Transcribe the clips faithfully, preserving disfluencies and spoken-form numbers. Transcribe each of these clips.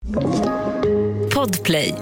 Podplay.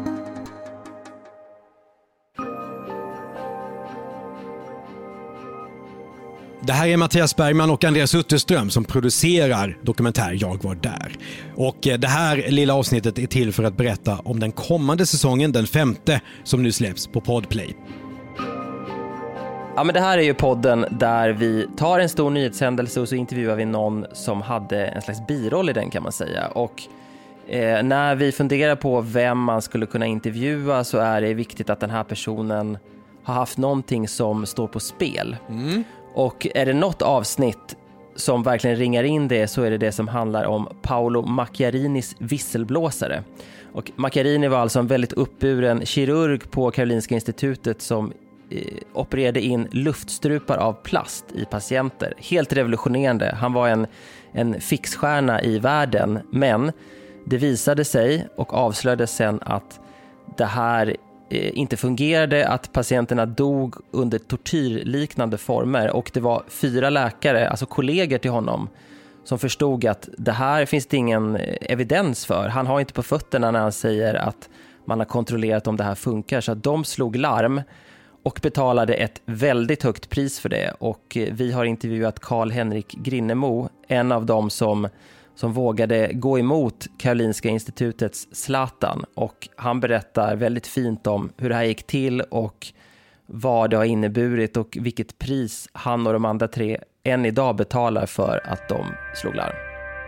Det här är Mattias Bergman och Andreas Utterström som producerar dokumentär Jag var där. Och det här lilla avsnittet är till för att berätta om den kommande säsongen, den femte, som nu släpps på Podplay. Ja, men det här är ju podden där vi tar en stor nyhetshändelse och så intervjuar vi någon som hade en slags biroll i den, kan man säga. Och eh, när vi funderar på vem man skulle kunna intervjua så är det viktigt att den här personen har haft någonting som står på spel. Mm. Och är det något avsnitt som verkligen ringar in det, så är det det som handlar om Paolo Macchiarinis visselblåsare. Och Macchiarini var alltså en väldigt uppburen kirurg på Karolinska institutet som eh, opererade in luftstrupar av plast i patienter. Helt revolutionerande. Han var en, en fixstjärna i världen, men det visade sig och avslöjades sen att det här inte fungerade, att patienterna dog under tortyrliknande former, och det var fyra läkare, alltså kollegor till honom, som förstod att det här finns det ingen evidens för. Han har inte på fötterna när han säger att man har kontrollerat om det här funkar, så att de slog larm och betalade ett väldigt högt pris för det. Och vi har intervjuat Carl-Henrik Grinnemo, en av dem som som vågade gå emot Karolinska institutets Zlatan, och han berättar väldigt fint om hur det här gick till och vad det har inneburit och vilket pris han och de andra tre än idag betalar för att de slog larm.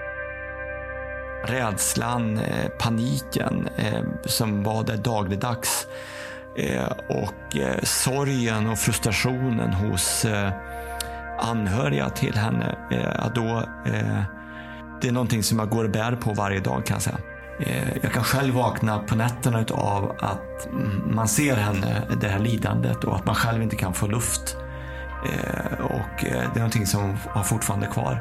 Rädslan, eh, paniken eh, som var där dagligdags eh, och eh, sorgen och frustrationen hos eh, anhöriga till henne, eh, då eh, det är någonting som jag går och bär på varje dag, kan jag säga. Jag kan själv vakna på nätterna av att man ser henne, det här lidandet, och att man själv inte kan få luft. Och det är någonting som har fortfarande kvar.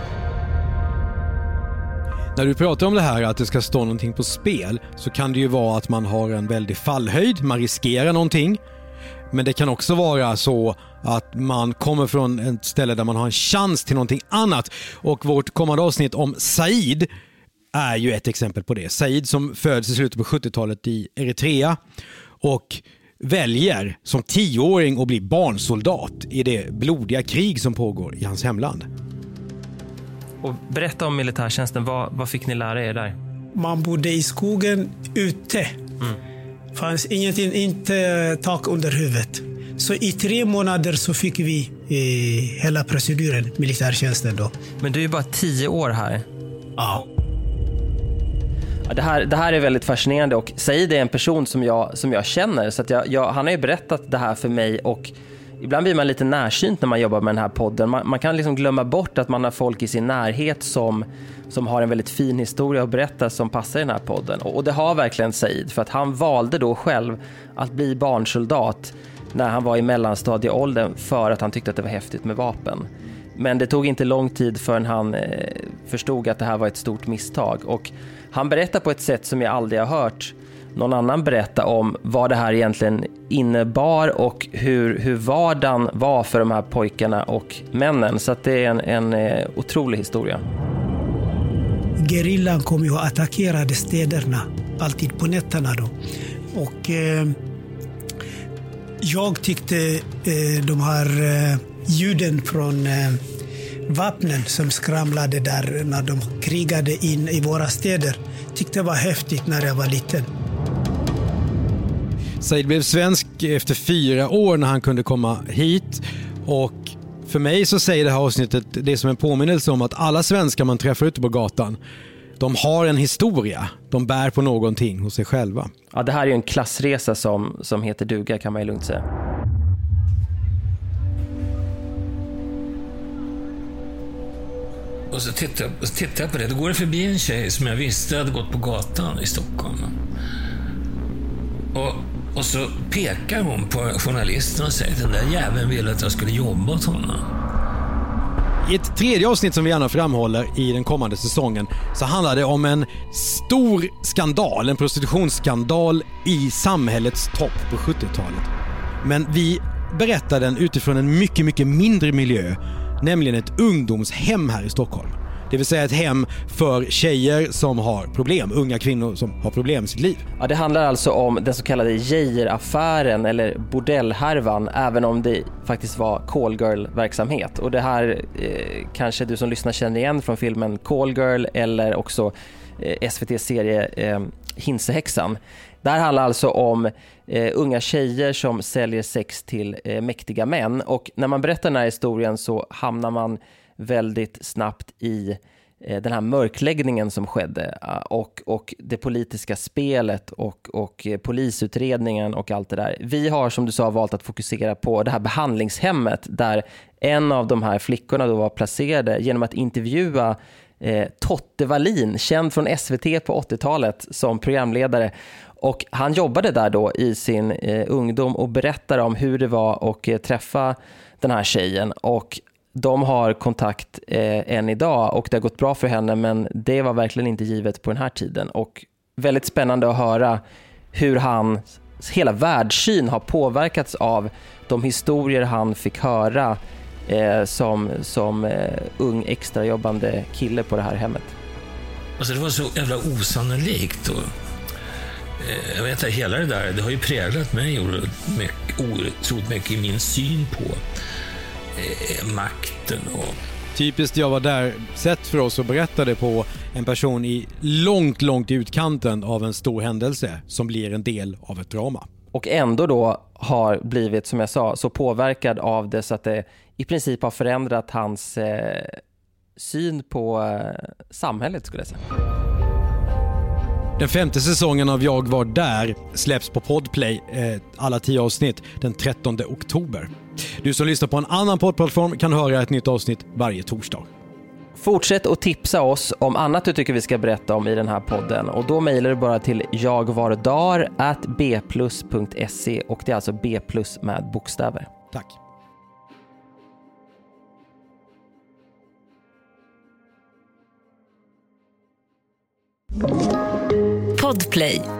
När du pratar om det här att det ska stå någonting på spel, så kan det ju vara att man har en väldig fallhöjd, man riskerar någonting. Men det kan också vara så att man kommer från ett ställe där man har en chans till någonting annat. Och vårt kommande avsnitt om Said är ju ett exempel på det. Said som föds i slutet på sjuttiotalet i Eritrea och väljer som tioåring att bli barnsoldat i det blodiga krig som pågår i hans hemland. Och berätta om militärtjänsten. Vad, vad fick ni lära er där? Man bodde i skogen ute. Mm. Fanns ingenting, inte tak under huvudet. Så i tre månader så fick vi eh, hela proceduren, militärtjänsten då. Men du är ju bara tio år här. Ja. Ja, det, här, det här är väldigt fascinerande, och Said är en person som jag, som jag känner. Så att jag, jag, han har ju berättat det här för mig, och ibland blir man lite närsynt när man jobbar med den här podden. Man, man kan liksom glömma bort att man har folk i sin närhet som, som har en väldigt fin historia att berätta som passar i den här podden. Och, och det har verkligen Said, för att han valde då själv att bli barnsoldat när han var i mellanstadieåldern för att han tyckte att det var häftigt med vapen. Men det tog inte lång tid förrän han eh, förstod att det här var ett stort misstag. Och han berättar på ett sätt som jag aldrig har hört någon annan berätta om vad det här egentligen innebar och hur, hur vardagen var för de här pojkarna och männen. Så att det är en, en eh, otrolig historia. Gerillan kom ju och attackerade städerna, alltid på nätterna då. Och eh, jag tyckte eh, de här eh, ljuden från eh, vapnen som skramlade där när de krigade in i våra städer, tyckte det var häftigt när jag var liten. Said blev svensk efter fyra år när han kunde komma hit, och för mig så säger det här avsnittet det är som en påminnelse om att alla svenskar man träffar ute på gatan, de har en historia, de bär på någonting hos sig själva. Ja, det här är ju en klassresa som, som heter duga, kan man ju lugnt säga. Och så tittade, så tittade jag på det. Då går det förbi en tjej som jag visste hade gått på gatan i Stockholm. Och, och så pekar hon på journalisten och säger att den där jäveln ville att jag skulle jobba åt honom. I ett tredje avsnitt som vi gärna framhåller i den kommande säsongen så handlar det om en stor skandal, en prostitutionsskandal i samhällets topp på sjuttiotalet. Men vi berättar den utifrån en mycket, mycket mindre miljö, nämligen ett ungdomshem här i Stockholm. Det vill säga ett hem för tjejer som har problem, unga kvinnor som har problem i sitt liv. Ja, det handlar alltså om den så kallade Geijer-affären eller bordellhärvan, även om det faktiskt var callgirl-verksamhet. Och det här eh, kanske du som lyssnar känner igen från filmen Callgirl eller också eh, S V T-serie eh, Hinsehäxan. Det här handlar alltså om eh, unga tjejer som säljer sex till eh, mäktiga män. Och när man berättar den här historien så hamnar man väldigt snabbt i eh, den här mörkläggningen som skedde och, och det politiska spelet och, och eh, polisutredningen och allt det där. Vi har som du sa valt att fokusera på det här behandlingshemmet där en av de här flickorna då var placerade genom att intervjua eh, Totte Wallin, känd från S V T på åttiotalet som programledare. Och han jobbade där då i sin eh, ungdom och berättade om hur det var att eh, träffa den här tjejen. Och de har kontakt eh, än idag och det har gått bra för henne, men det var verkligen inte givet på den här tiden. Och väldigt spännande att höra hur hans hela världssyn har påverkats av de historier han fick höra eh, som, som eh, ung extrajobbande kille på det här hemmet. Alltså det var så jävla osannolikt och jag vet att hela det där, det har ju präglat mig otroligt mycket i min syn på eh, makten. Och... Typiskt jag var där, sett för oss och berättade på en person i långt, långt i utkanten av en stor händelse som blir en del av ett drama. Och ändå då har blivit, som jag sa, så påverkad av det så att det i princip har förändrat hans eh, syn på eh, samhället skulle jag säga. Den femte säsongen av Jag var där släpps på Podplay, eh, alla tio avsnitt, den trettonde oktober. Du som lyssnar på en annan poddplattform kan höra ett nytt avsnitt varje torsdag. Fortsätt att tipsa oss om annat du tycker vi ska berätta om i den här podden. Och då mejlar du bara till jagvardar at b plus punkt se och det är alltså B plus med bokstäver. Tack. Podplay.